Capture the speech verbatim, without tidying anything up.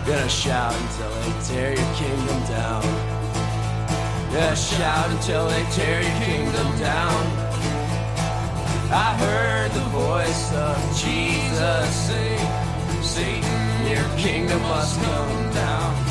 Gonna shout until they tear your kingdom down. Gonna shout until they tear your kingdom down. I heard the voice of Jesus say, Satan, your kingdom must come down.